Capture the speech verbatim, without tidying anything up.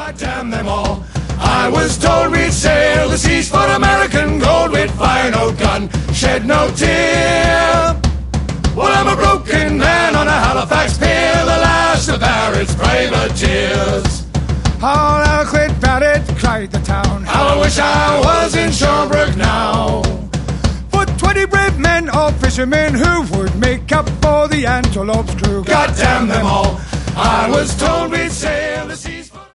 God damn them all. I was told we'd sail the seas for American gold. We'd fire no gun, shed no tear. Well, I'm a broken man on a Halifax pier, the last of Barrett's privateers. All I'll quit Barrett, cried the town. How I wish I was in Shawbrook now. For twenty brave men, all fishermen, who would make up for the Antelope's crew. God damn them all. I was told we'd sail the